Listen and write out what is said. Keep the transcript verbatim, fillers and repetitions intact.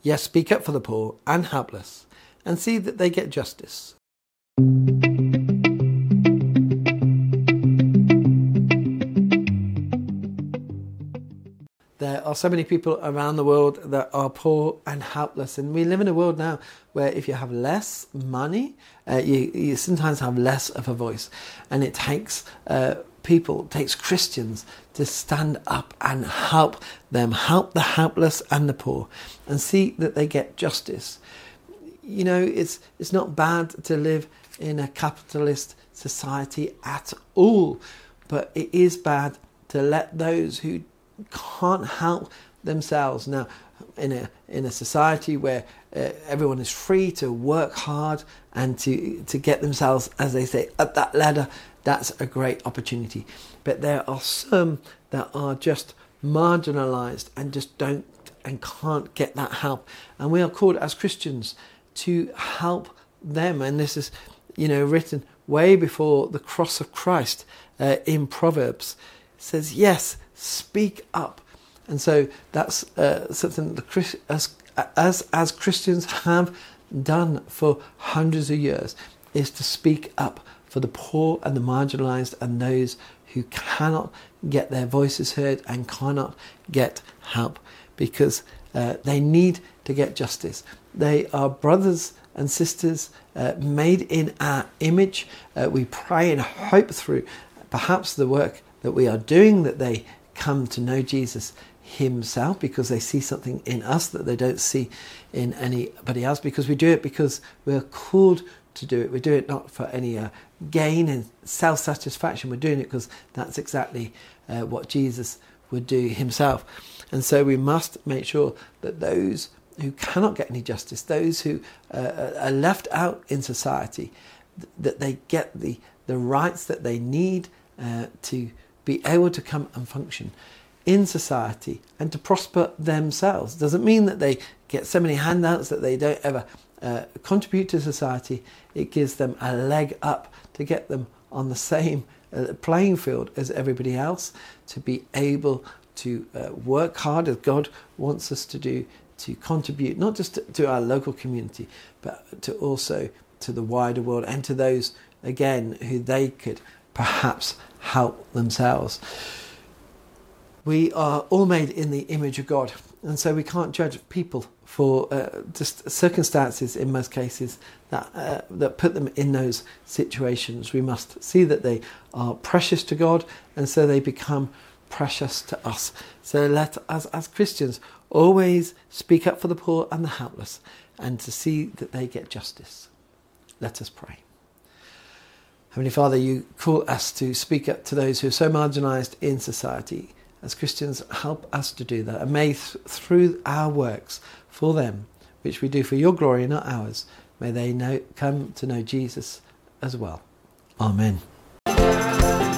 Yes, speak up for the poor and helpless and see that they get justice. There are so many people around the world that are poor and helpless, and we live in a world now where if you have less money, uh, you, you sometimes have less of a voice, and it takes uh, people, takes Christians to stand up and help them, help the helpless and the poor, and see that they get justice. You know, it's it's not bad to live in a capitalist society at all, but it is bad to let those who can't help themselves. Now, in a in a society where uh, everyone is free to work hard and to to get themselves, as they say, up that ladder, that's a great opportunity. But there are some that are just marginalized and just don't and can't get that help, and we are called as Christians to help them. And this is, you know, written way before the cross of Christ uh, in Proverbs. It says, yes, speak up. And so that's uh, something that as, as as Christians have done for hundreds of years, is to speak up for the poor and the marginalized and those who cannot get their voices heard and cannot get help, because uh, they need to get justice. They are brothers and sisters uh, made in our image. Uh, we pray and hope through perhaps the work that we are doing that they come to know Jesus himself, because they see something in us that they don't see in anybody else, because we do it because we're called to do it. We do it not for any uh, gain and self-satisfaction. We're doing it because that's exactly uh, what Jesus would do himself. And so we must make sure that those who cannot get any justice, those who uh, are left out in society, that they get the, the rights that they need uh, to be able to come and function in society and to prosper themselves. Doesn't mean that they get so many handouts that they don't ever uh, contribute to society. It gives them a leg up to get them on the same uh, playing field as everybody else, to be able to uh, work hard as God wants us to do, to contribute not just to, to our local community, but to also to the wider world and to those, again, who they could perhaps help themselves. We are all made in the image of God, and so we can't judge people for uh, just circumstances in most cases that uh, that put them in those situations. We must see that they are precious to God, and so they become precious to us. So let us as Christians always speak up for the poor and the helpless, and to see that they get justice. Let us pray. Heavenly Father, you call us to speak up to those who are so marginalised in society. As Christians, help us to do that. And may th- through our works for them, which we do for your glory and not ours, may they know, come to know Jesus as well. Amen.